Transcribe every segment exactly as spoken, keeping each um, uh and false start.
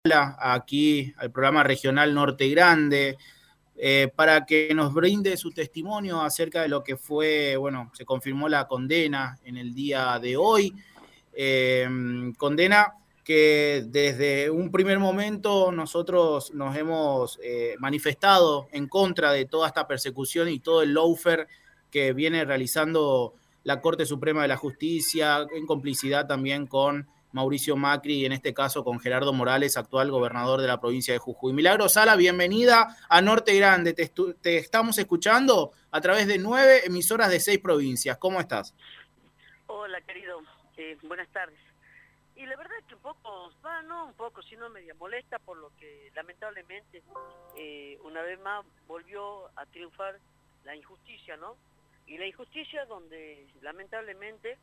Aquí al programa regional Norte Grande, eh, para que nos brinde su testimonio acerca de lo que fue, bueno, se confirmó la condena en el día de hoy, eh, condena que desde un primer momento nosotros nos hemos eh, manifestado en contra de toda esta persecución y todo el lawfare que viene realizando la Corte Suprema de la Justicia, en complicidad también con Mauricio Macri y en este caso con Gerardo Morales, actual gobernador de la provincia de Jujuy. Milagros Sala, bienvenida a Norte Grande. Te, te estamos escuchando a través de nueve emisoras de seis provincias. ¿Cómo estás? Hola, querido. Eh, buenas tardes. Y la verdad es que un poco, bah, no un poco, sino media molesta por lo que lamentablemente eh, una vez más volvió a triunfar la injusticia, ¿no? Y la injusticia donde lamentablemente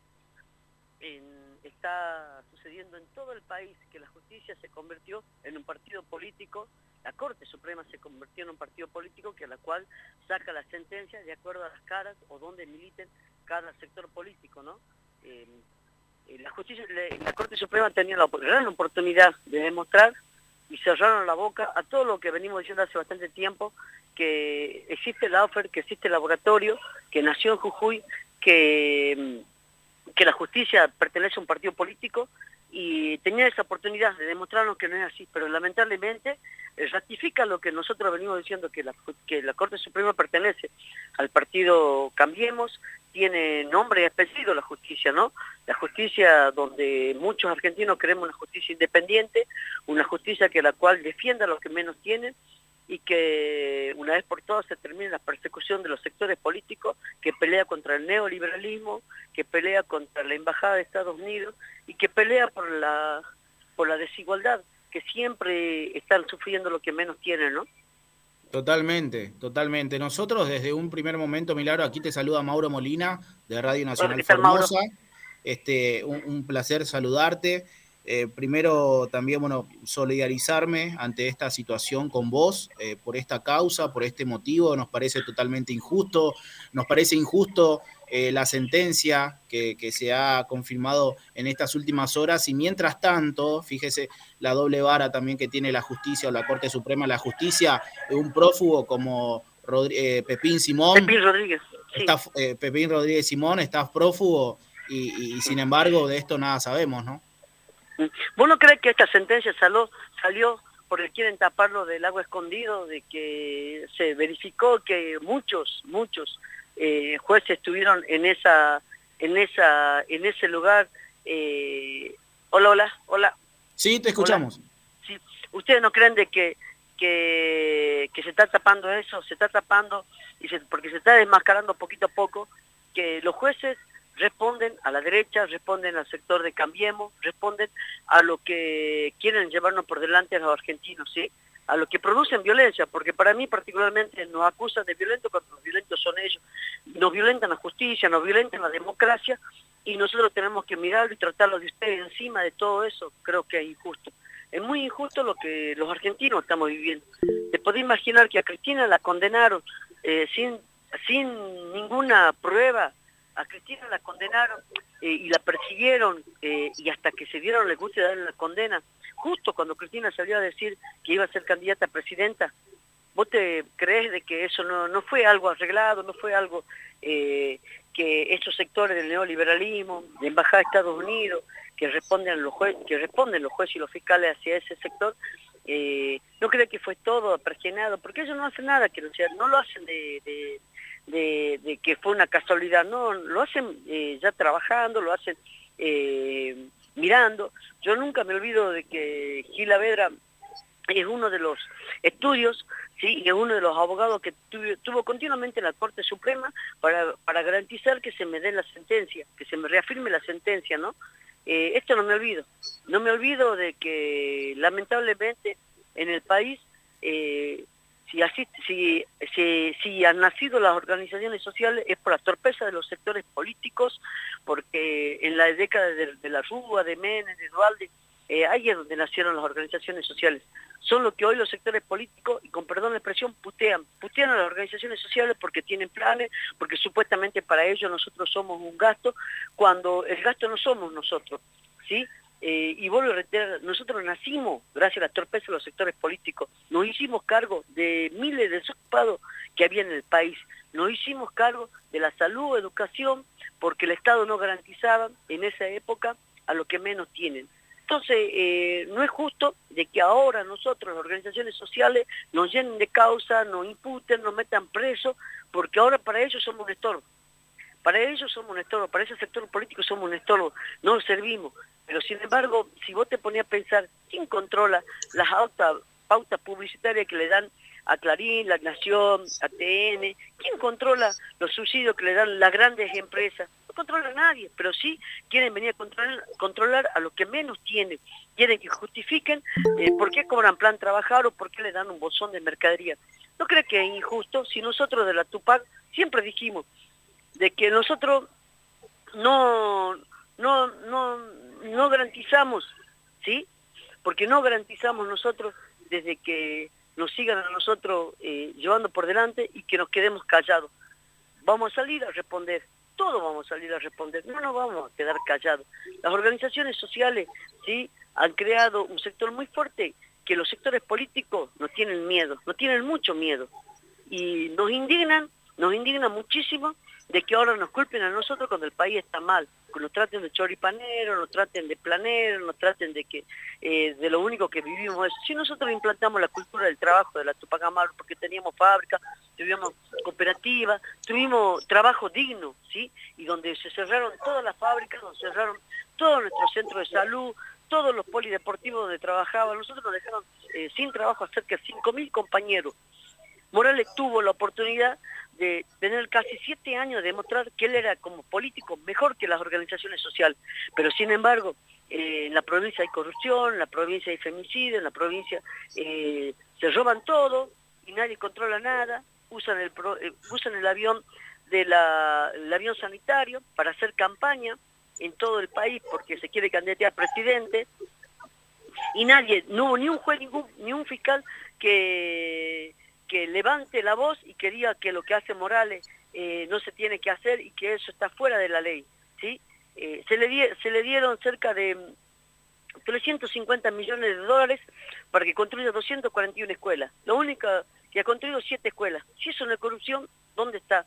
en, está sucediendo en todo el país, que la justicia se convirtió en un partido político, la Corte Suprema se convirtió en un partido político que a la cual saca las sentencias de acuerdo a las caras o donde militen cada sector político, ¿no? Eh, la justicia, la Corte Suprema tenía la gran oportunidad de demostrar y cerraron la boca a todo lo que venimos diciendo hace bastante tiempo, que existe el lawfare, que existe el laboratorio, que nació en Jujuy, que, que la justicia pertenece a un partido político, y tenía esa oportunidad de demostrarnos que no es así, pero lamentablemente eh, ratifica lo que nosotros venimos diciendo, que la, que la Corte Suprema pertenece al partido Cambiemos, tiene nombre y apellido la justicia, ¿no? La justicia donde muchos argentinos queremos una justicia independiente, una justicia que la cual defienda a los que menos tienen, y que una vez por todas se termine la persecución de los sectores políticos, que pelea contra el neoliberalismo, que pelea contra la Embajada de Estados Unidos y que pelea por la, por la desigualdad, que siempre están sufriendo los que menos tienen, ¿no? Totalmente, totalmente. Nosotros desde un primer momento, Milagro, aquí te saluda Mauro Molina de Radio Hola, Nacional ¿qué tal, Mauro? Formosa. Este, un, un placer saludarte. Eh, primero también, bueno, solidarizarme ante esta situación con vos, eh, por esta causa, por este motivo. Nos parece totalmente injusto, nos parece injusto eh, la sentencia que, que se ha confirmado en estas últimas horas, y mientras tanto, fíjese la doble vara también que tiene la justicia o la Corte Suprema de la Justicia, un prófugo como Rodri eh, Pepín Simón, Pepín Rodríguez, sí. Está, eh, Pepín Rodríguez Simón está prófugo y, y, y sin embargo de esto nada sabemos, ¿no? ¿Vos no crees que esta sentencia salió, salió porque quieren taparlo del agua escondido, de que se verificó que muchos, muchos eh, jueces estuvieron en esa, en esa, en ese lugar? Eh... Hola, hola, hola. Sí, te escuchamos. Hola. Sí. ¿Ustedes no creen de que, que, que se está tapando eso? Se está tapando y se, porque se está desmascarando poquito a poco que los jueces responden a la derecha, responden al sector de Cambiemos, responden a lo que quieren llevarnos por delante a los argentinos, ¿sí? A lo que producen violencia, porque para mí particularmente nos acusan de violentos cuando los violentos son ellos. Nos violentan la justicia, nos violentan la democracia, y nosotros tenemos que mirarlo y tratarlo de ustedes encima de todo eso. Creo que es injusto. Es muy injusto lo que los argentinos estamos viviendo. Te podés imaginar que a Cristina la condenaron eh, sin, sin ninguna prueba. A Cristina la condenaron eh, y la persiguieron eh, y hasta que se dieron el gusto de darle la condena, justo cuando Cristina salió a decir que iba a ser candidata a presidenta. ¿Vos te crees de que eso no, no fue algo arreglado, no fue algo eh, que esos sectores del neoliberalismo, de Embajada de Estados Unidos, que responden los jueces, que responden los jueces y los fiscales hacia ese sector, eh, no cree que fue todo pergeñado? Porque ellos no hacen nada, que o sea, no lo hacen de... de De, de que fue una casualidad, no, lo hacen eh, ya trabajando, lo hacen eh, mirando. Yo nunca me olvido de que Gil Avedra es uno de los estudios, sí, y es uno de los abogados que tuvo, tuvo continuamente en la Corte Suprema para, para garantizar que se me dé la sentencia, que se me reafirme la sentencia, ¿no? Eh, esto no me olvido, no me olvido de que lamentablemente en el país eh, Si, así, si, si, si han nacido las organizaciones sociales es por la torpeza de los sectores políticos, porque en la década de, de la Rúa, de Menem, de Dualde, eh, ahí es donde nacieron las organizaciones sociales. Son lo que hoy los sectores políticos, y con perdón la expresión, putean. Putean a las organizaciones sociales porque tienen planes, porque supuestamente para ellos nosotros somos un gasto, cuando el gasto no somos nosotros, ¿sí? Eh, y vuelvo a reiterar, nosotros nacimos gracias a la torpeza de los sectores políticos, nos hicimos cargo de miles de desocupados que había en el país, nos hicimos cargo de la salud, educación, porque el Estado no garantizaba en esa época a los que menos tienen. Entonces, eh, no es justo de que ahora nosotros, las organizaciones sociales, nos llenen de causa, nos imputen, nos metan presos, porque ahora para ellos somos un estorbo. Para ellos somos un estorbo, para ese sector político somos un estorbo, no servimos. Pero sin embargo, si vos te ponías a pensar, ¿quién controla las altas pautas publicitarias que le dan a Clarín, La Nación, A T N? ¿Quién controla los subsidios que le dan las grandes empresas? No controla a nadie, pero sí quieren venir a controlar, controlar a los que menos tienen. Quieren que justifiquen eh, por qué cobran plan trabajar o por qué le dan un bolsón de mercadería. ¿No crees que es injusto? Si nosotros de la Tupac siempre dijimos de que nosotros no, no, no, no garantizamos, ¿sí? Porque no garantizamos nosotros desde que nos sigan a nosotros eh, llevando por delante y que nos quedemos callados. Vamos a salir a responder, todos vamos a salir a responder, no nos vamos a quedar callados. Las organizaciones sociales, ¿sí?, han creado un sector muy fuerte que los sectores políticos no tienen miedo, no tienen mucho miedo. Y nos indignan, nos indigna muchísimo de que ahora nos culpen a nosotros cuando el país está mal, que nos traten de choripaneros, nos traten de planeros, nos traten de que eh, de lo único que vivimos es, si nosotros implantamos la cultura del trabajo de la Tupac Amaru, porque teníamos fábrica, tuvimos cooperativa, tuvimos trabajo digno, ¿sí? Y donde se cerraron todas las fábricas, donde se cerraron todos nuestros centros de salud, todos los polideportivos donde trabajaban, nosotros nos dejaron eh, sin trabajo a cerca de cinco mil compañeros. Morales tuvo la oportunidad de tener casi siete años de demostrar que él era como político mejor que las organizaciones sociales, pero sin embargo eh, en la provincia hay corrupción, en la provincia hay femicidio, en la provincia eh, se roban todo y nadie controla nada, usan el, pro, eh, usan el avión de la, el avión sanitario para hacer campaña en todo el país porque se quiere candidatear a presidente y nadie, no hubo ni un juez, ningún, ni un fiscal que... que levante la voz y que diga que lo que hace Morales eh, no se tiene que hacer y que eso está fuera de la ley, ¿sí? Eh, se, le di, se le dieron cerca de trescientos cincuenta millones de dólares para que construya doscientas cuarenta y una escuelas. Lo único que ha construido siete escuelas. Si eso no es corrupción, ¿dónde está?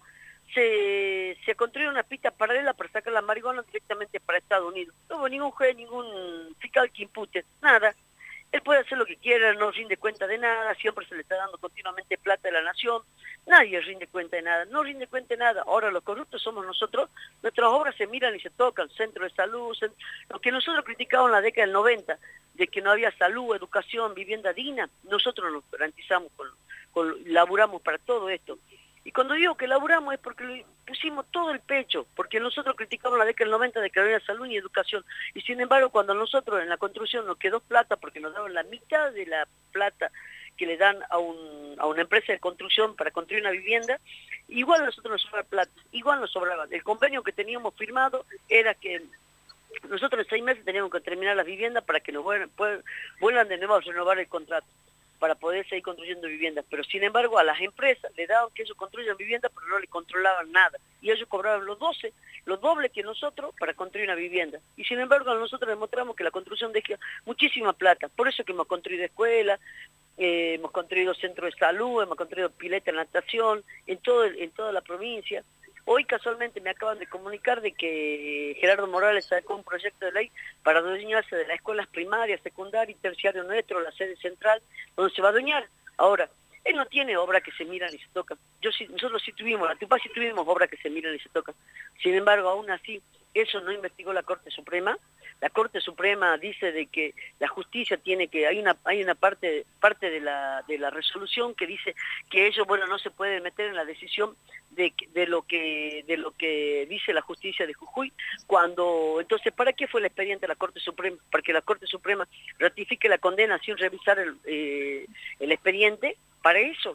Se, se ha construido una pista paralela para sacar la marihuana directamente para Estados Unidos. No hubo ningún juez, ningún fiscal que impute, nada. Él puede hacer lo que quiera, no rinde cuenta de nada, siempre se le está dando continuamente plata de la nación, nadie rinde cuenta de nada, no rinde cuenta de nada. Ahora los corruptos somos nosotros, nuestras obras se miran y se tocan, centro de salud, centro... lo que nosotros criticábamos en la década del noventa, de que no había salud, educación, vivienda digna, nosotros nos garantizamos, con, con, laburamos para todo esto. Y cuando digo que laburamos es porque le pusimos todo el pecho, porque nosotros criticamos la década del noventa de que no había salud ni educación, y sin embargo cuando nosotros en la construcción nos quedó plata, porque nos daban la mitad de la plata que le dan a, un, a una empresa de construcción para construir una vivienda, igual a nosotros nos sobraba plata, igual nos sobraba. El convenio que teníamos firmado era que nosotros en seis meses teníamos que terminar las viviendas para que nos vuelvan, vuelvan de nuevo a renovar el contrato, para poder seguir construyendo viviendas, pero sin embargo a las empresas le daban que ellos construyan viviendas, pero no le controlaban nada, y ellos cobraban los doce, los dobles que nosotros para construir una vivienda, y sin embargo nosotros demostramos que la construcción deja muchísima plata, por eso que hemos construido escuelas, eh, hemos construido centros de salud, hemos construido piletas de natación, en, todo, en toda la provincia. Hoy casualmente me acaban de comunicar de que Gerardo Morales sacó un proyecto de ley para adueñarse de las escuelas primarias, secundarias y terciario nuestro, la sede central, donde se va a adueñar. Ahora, él no tiene obra que se miran y se tocan. Yo sí, nosotros sí tuvimos, la Tupac sí tuvimos obra que se miran y se tocan. Sin embargo, aún así, eso no investigó la Corte Suprema. La Corte Suprema dice de que la justicia tiene que, hay una, hay una parte, parte de la, de la resolución que dice que ellos, bueno, no se pueden meter en la decisión de, de lo que, de lo que dice la justicia de Jujuy, cuando, entonces, ¿para qué fue el expediente de la Corte Suprema? Para que la Corte Suprema ratifique la condena sin revisar el, eh, el expediente. Para eso,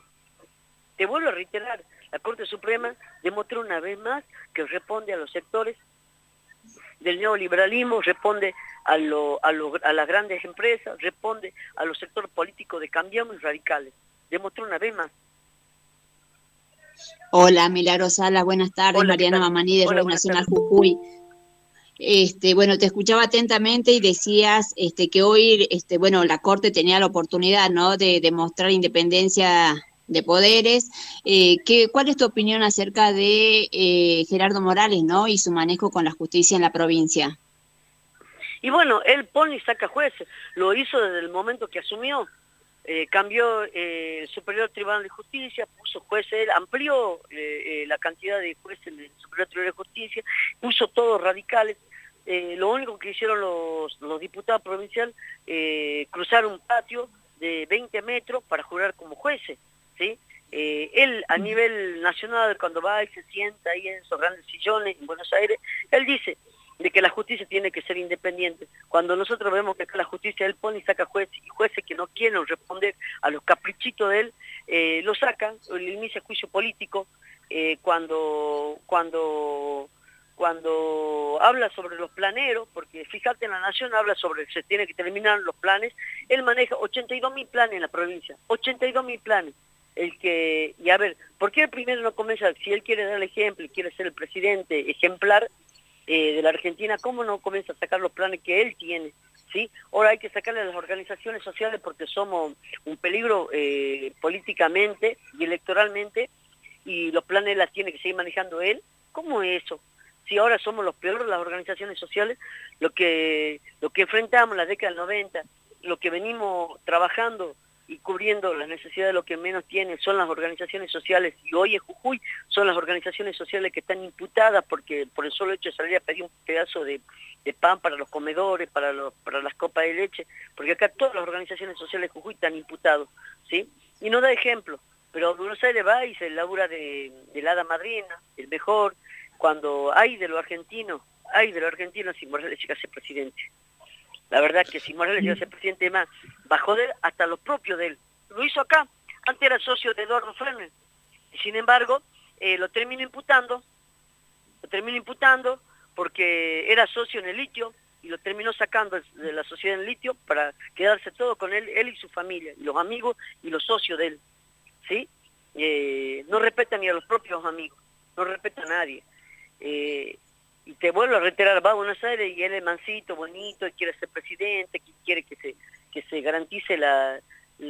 te vuelvo a reiterar, la Corte Suprema demostró una vez más que responde a los sectores del neoliberalismo, responde a, lo, a, lo, a las grandes empresas, responde a los sectores políticos de Cambiamos y Radicales. Demostró una vez más. Hola, Milagros Sala, buenas tardes. Hola, Mariana Mamani de Radio Nacional Jujuy. Este, bueno, te escuchaba atentamente y decías este, que hoy, este, bueno, la Corte tenía la oportunidad, ¿no?, de demostrar independencia de poderes. Eh, ¿qué, ¿Cuál es tu opinión acerca de eh, Gerardo Morales, ¿no?, y su manejo con la justicia en la provincia? Y bueno, él pone y saca jueces, lo hizo desde el momento que asumió, eh, cambió eh, el Superior Tribunal de Justicia, puso jueces, él amplió eh, eh, la cantidad de jueces en el Superior Tribunal de Justicia, puso todos radicales. Eh, lo único que hicieron los, los diputados provinciales, eh, cruzar un patio de veinte metros para jurar como jueces, ¿sí? Eh, él a nivel nacional, cuando va y se sienta ahí en esos grandes sillones en Buenos Aires, él dice de que la justicia tiene que ser independiente. Cuando nosotros vemos que acá la justicia él pone y saca jueces, y jueces que no quieren responder a los caprichitos de él, eh, lo sacan, le inicia juicio político, eh, cuando, cuando, cuando habla sobre los planeros, porque fíjate, en La Nación habla sobre que se tiene que terminar los planes, él maneja ochenta y dos mil planes en la provincia, ochenta y dos mil planes. El que, y a ver, ¿por qué el primero no comienza? Si él quiere dar el ejemplo y quiere ser el presidente ejemplar eh, de la Argentina, ¿cómo no comienza a sacar los planes que él tiene? ¿Sí? Ahora hay que sacarle a las organizaciones sociales porque somos un peligro eh, políticamente y electoralmente, y los planes las tiene que seguir manejando él. ¿Cómo es eso? Si ahora somos los peores las organizaciones sociales, lo que, lo que enfrentamos en la década del noventa, lo que venimos trabajando y cubriendo las necesidades de los que menos tienen son las organizaciones sociales, y hoy en Jujuy son las organizaciones sociales que están imputadas porque por el solo hecho de salir a pedir un pedazo de, de pan para los comedores, para, los, para las copas de leche, porque acá todas las organizaciones sociales de Jujuy están imputados, ¿sí? Y no da ejemplo, pero Buenos Aires va y se labura de, de la hada madrina, el mejor, cuando hay de los argentinos, hay de los argentinos si Morales llega a ser presidente. La verdad que si Morales llega a ser presidente más, va a joder hasta los propios de él. Lo hizo acá, antes era socio de Eduardo Ferner, y sin embargo, eh, lo terminó imputando, lo terminó imputando porque era socio en el litio, y lo terminó sacando de la sociedad en litio para quedarse todo con él, él y su familia, y los amigos y los socios de él, ¿sí? Eh, no respeta ni a los propios amigos, no respeta a nadie. Eh, y te vuelvo a reiterar, va a Buenos Aires y él es mansito, bonito, quiere ser presidente, quiere que se, que se garantice la,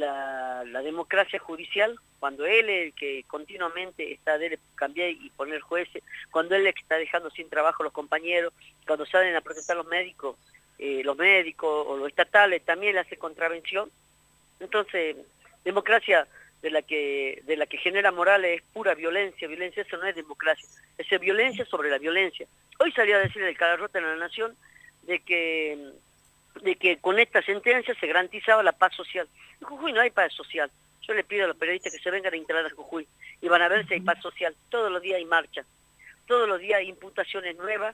la, la democracia judicial, cuando él es el que continuamente está de cambiar y poner jueces, cuando él es el que está dejando sin trabajo a los compañeros, cuando salen a protestar los médicos, eh, los médicos o los estatales, también le hace contravención. Entonces, democracia de la que de la que genera Morales es pura violencia, violencia, eso no es democracia, es violencia sobre la violencia. Hoy salió a decir el Calarrota en La Nación de que, de que con esta sentencia se garantizaba la paz social. En Jujuy no hay paz social. Yo le pido a los periodistas que se vengan a instalar a Jujuy y van a ver si hay paz social. Todos los días hay marcha, todos los días hay imputaciones nuevas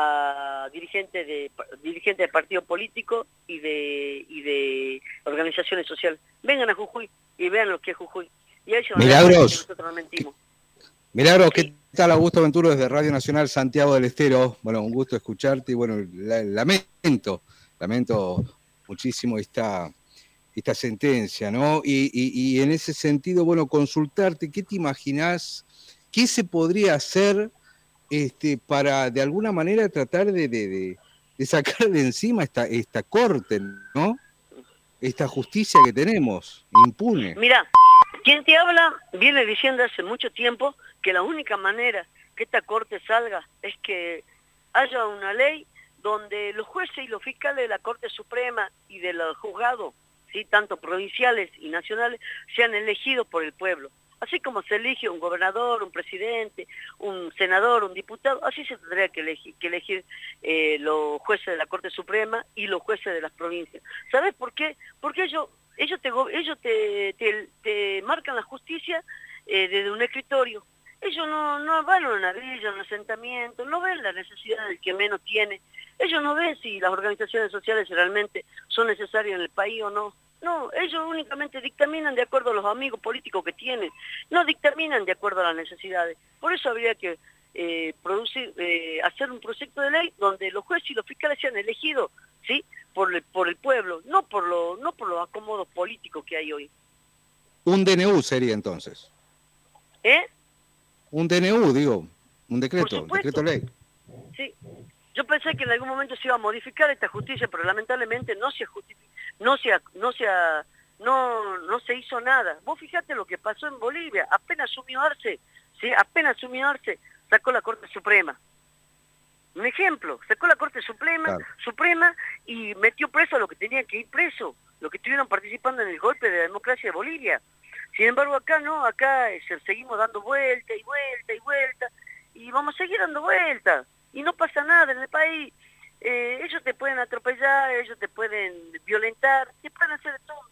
a dirigentes de dirigentes de partidos políticos y de, y de organizaciones sociales. Vengan a Jujuy y vean lo que es Jujuy. Y a ellos Milagros, no nosotros no mentimos. Milagros, Sí. ¿qué tal? Augusto Venturo desde Radio Nacional Santiago del Estero. Bueno, un gusto escucharte y bueno, la, lamento, lamento muchísimo esta, esta sentencia, ¿no? Y, y, y en ese sentido, bueno, consultarte, ¿qué te imaginás? ¿Qué se podría hacer este, para de alguna manera tratar de, de, de, de sacar de encima esta, esta corte, ¿no? Esta justicia que tenemos, impune? Mira, quien te habla viene diciendo hace mucho tiempo que la única manera que esta corte salga es que haya una ley donde los jueces y los fiscales de la Corte Suprema y de los juzgados, ¿sí?, tanto provinciales y nacionales, sean elegidos por el pueblo. Así como se elige un gobernador, un presidente, un senador, un diputado, así se tendría que elegir, que elegir eh, los jueces de la Corte Suprema y los jueces de las provincias. ¿Sabes por qué? Porque ellos, ellos, te, ellos te, te, te marcan la justicia eh, desde un escritorio. Ellos no, no van a una villa, a un asentamiento, no ven la necesidad del que menos tiene. Ellos no ven si las organizaciones sociales realmente son necesarias en el país o no. No, ellos únicamente dictaminan de acuerdo a los amigos políticos que tienen, no dictaminan de acuerdo a las necesidades. Por eso habría que eh, producir, eh, hacer un proyecto de ley donde los jueces y los fiscales sean elegidos, ¿sí?, por el, por el pueblo, no por, lo, no por los acomodos políticos que hay hoy. Un D N U sería entonces. ¿Eh? Un D N U, digo, un decreto, decreto ley. Sí. Yo pensé que en algún momento se iba a modificar esta justicia, pero lamentablemente no se no se no se no no se hizo nada. Vos fijate lo que pasó en Bolivia, apenas asumió Arce, ¿sí? Apenas asumió Arce, sacó la Corte Suprema. Un ejemplo, sacó la Corte Suprema, claro. Suprema y metió preso a los que tenían que ir preso, los que estuvieron participando en el golpe de la democracia de Bolivia. Sin embargo, acá no, acá eh, seguimos dando vuelta y vuelta y vuelta, y vamos a seguir dando vueltas, y no pasa nada en el país. Eh, ellos te pueden atropellar, ellos te pueden violentar, te pueden hacer de todo,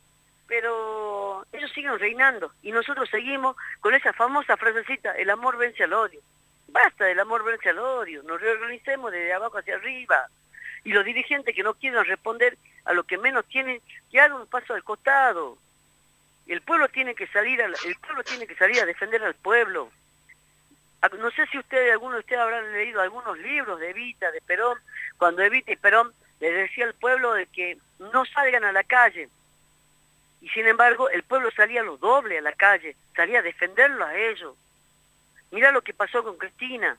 pero ellos siguen reinando, y nosotros seguimos con esa famosa frasecita, el amor vence al odio. Basta del amor vence al odio, nos reorganicemos desde abajo hacia arriba. Y los dirigentes que no quieren responder a lo que menos tienen, que hagan un paso al costado. El pueblo tiene que salir a, el pueblo tiene que salir a defender al pueblo. No sé si ustedes, algunos de ustedes habrán leído algunos libros de Evita, de Perón, cuando Evita y Perón les decía al pueblo de que no salgan a la calle. Y sin embargo, el pueblo salía lo doble a la calle, salía a defenderlos a ellos. Mirá lo que pasó con Cristina.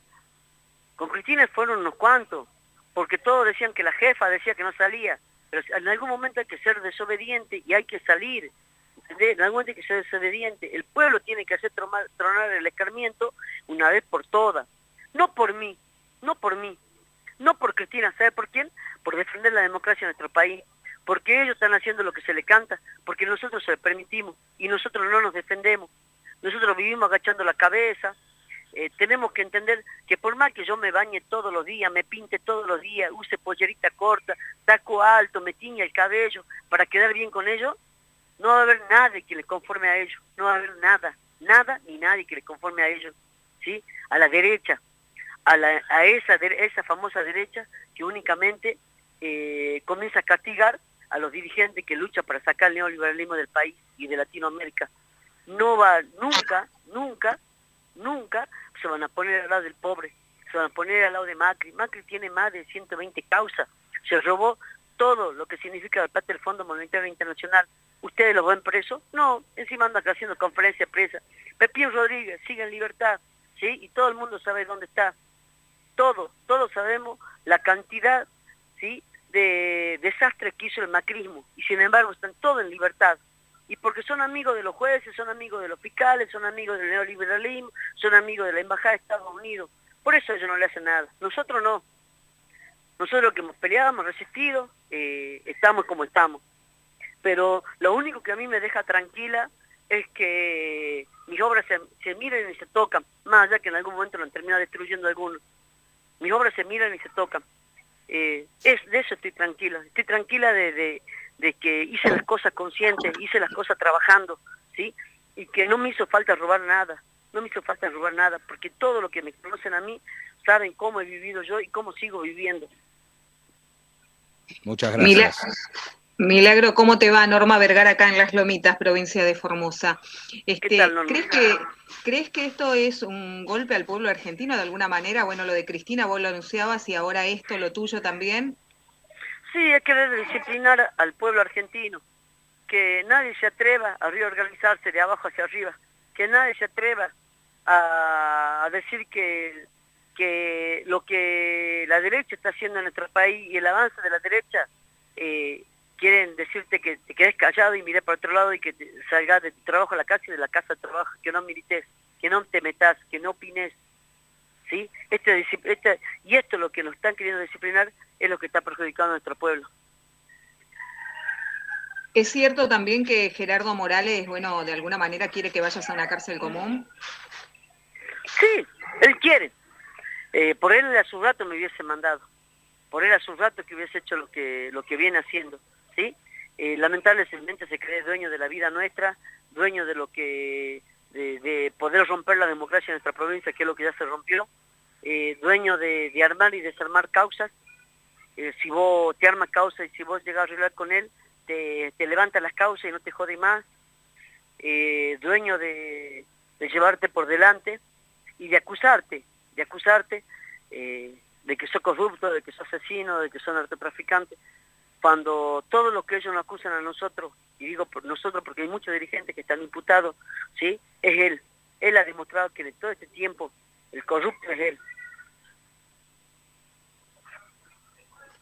Con Cristina fueron unos cuantos, porque todos decían que la jefa decía que no salía, pero en algún momento hay que ser desobediente y hay que salir, ¿entendés? En algún momento hay que ser desobediente. El pueblo tiene que hacer tronar, tronar el escarmiento una vez por todas. No por mí, no por mí, no por Cristina, ¿sabe por quién? Por defender la democracia en nuestro país, porque ellos están haciendo lo que se les canta, porque nosotros se lo permitimos y nosotros no nos defendemos. Nosotros vivimos agachando la cabeza. Eh, tenemos que entender que por más que yo me bañe todos los días, me pinte todos los días, use pollerita corta, taco alto, me tiña el cabello para quedar bien con ellos, no va a haber nadie que les conforme a ellos, no va a haber nada, nada ni nadie que les conforme a ellos, ¿sí? A la derecha, a, la, a esa, esa famosa derecha que únicamente eh, comienza a castigar a los dirigentes que luchan para sacar el neoliberalismo del país y de Latinoamérica. No va, nunca, nunca, nunca se van a poner al lado del pobre, se van a poner al lado de Macri. Macri tiene más de ciento veinte causas, se robó todo lo que significa la plata del Fondo Monetario Internacional. ¿Ustedes lo ven preso? No, encima anda haciendo conferencias presa. Pepín Rodríguez sigue en libertad, ¿sí? Y todo el mundo sabe dónde está. Todos, todos sabemos la cantidad, ¿sí?, de desastres que hizo el macrismo, y sin embargo están todos en libertad. Y porque son amigos de los jueces, son amigos de los fiscales, son amigos del neoliberalismo, son amigos de la Embajada de Estados Unidos. Por eso ellos no le hacen nada. Nosotros no. Nosotros que hemos peleado, hemos resistido, eh, estamos como estamos. Pero lo único que a mí me deja tranquila es que mis obras se, se miran y se tocan, más allá que en algún momento lo han terminado destruyendo algunos. Mis obras se miran y se tocan. Eh, es, de eso estoy tranquila. Estoy tranquila de... de de que hice las cosas conscientes, hice las cosas trabajando, ¿sí? Y que no me hizo falta robar nada, no me hizo falta robar nada, porque todo lo que me conocen a mí saben cómo he vivido yo y cómo sigo viviendo. Muchas gracias. Milagro, ¿cómo te va? Norma Vergara, acá en Las Lomitas, provincia de Formosa. Este, ¿Qué tal, Norma? ¿crees que, ¿Crees que esto es un golpe al pueblo argentino de alguna manera? Bueno, lo de Cristina vos lo anunciabas y ahora esto, lo tuyo también. Sí, hay que disciplinar al pueblo argentino, que nadie se atreva a reorganizarse de abajo hacia arriba, que nadie se atreva a decir que, que lo que la derecha está haciendo en nuestro país y el avance de la derecha, eh, quieren decirte que te quedes callado y mires para otro lado y que te salgas de tu trabajo a la casa y de la casa al trabajo, que no milites, que no te metas, que no opines. ¿Sí? Este, este, y esto lo que nos están queriendo disciplinar es lo que está perjudicando a nuestro pueblo. ¿Es cierto también que Gerardo Morales, bueno, de alguna manera quiere que vayas a una cárcel común? Sí, él quiere. Eh, por él a su rato me hubiese mandado. Por él a su rato que hubiese hecho lo que, lo que viene haciendo. ¿Sí? Eh, lamentablemente se cree dueño de la vida nuestra, dueño de lo que... De, de poder romper la democracia en nuestra provincia, que es lo que ya se rompió, eh, dueño de, de armar y desarmar causas. Eh, si vos te armas causas y si vos llegas a arreglar con él, te, te levanta las causas y no te jode más. Eh, dueño de, de llevarte por delante y de acusarte, de acusarte eh, de que sos corrupto, de que sos asesino, de que sos narcotraficante, cuando todo lo que ellos nos acusan a nosotros, y digo por nosotros porque hay muchos dirigentes que están imputados, ¿sí?, es él. Él ha demostrado que de todo este tiempo el corrupto es él.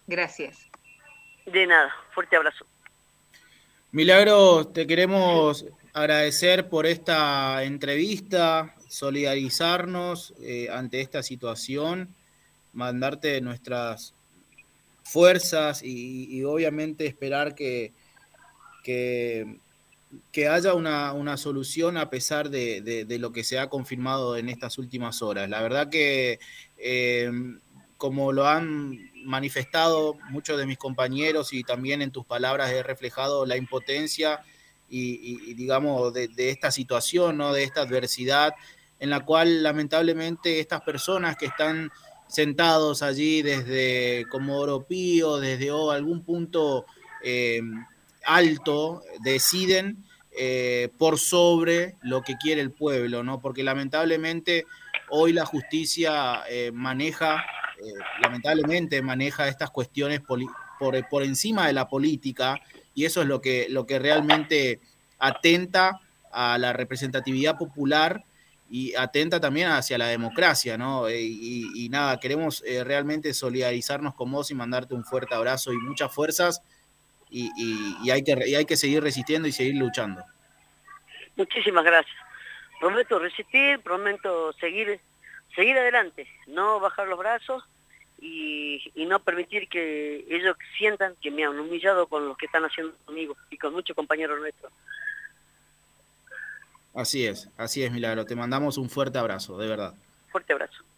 Gracias. De nada, fuerte abrazo. Milagros, te queremos agradecer por esta entrevista, solidarizarnos eh, ante esta situación, mandarte nuestras fuerzas y, y obviamente esperar que, que, que haya una, una solución a pesar de, de, de lo que se ha confirmado en estas últimas horas. La verdad que, eh, como lo han manifestado muchos de mis compañeros y también en tus palabras he reflejado la impotencia y, y, y digamos, de, de esta situación, ¿no? De esta adversidad en la cual lamentablemente estas personas que están sentados allí desde Comodoro Pío, desde oh, algún punto eh, alto, deciden eh, por sobre lo que quiere el pueblo, ¿no? Porque lamentablemente hoy la justicia eh, maneja, eh, lamentablemente maneja estas cuestiones por, por encima de la política, y eso es lo que, lo que realmente atenta a la representatividad popular y atenta también hacia la democracia, ¿no? Y, y, y nada, queremos eh, realmente solidarizarnos con vos y mandarte un fuerte abrazo y muchas fuerzas, y, y, y, hay que, y hay que seguir resistiendo y seguir luchando. Muchísimas gracias. Prometo resistir, prometo seguir, seguir adelante, no bajar los brazos y, y no permitir que ellos sientan que me han humillado con los que están haciendo conmigo y con muchos compañeros nuestros. Así es, así es, Milagro. Te mandamos un fuerte abrazo, de verdad. Fuerte abrazo.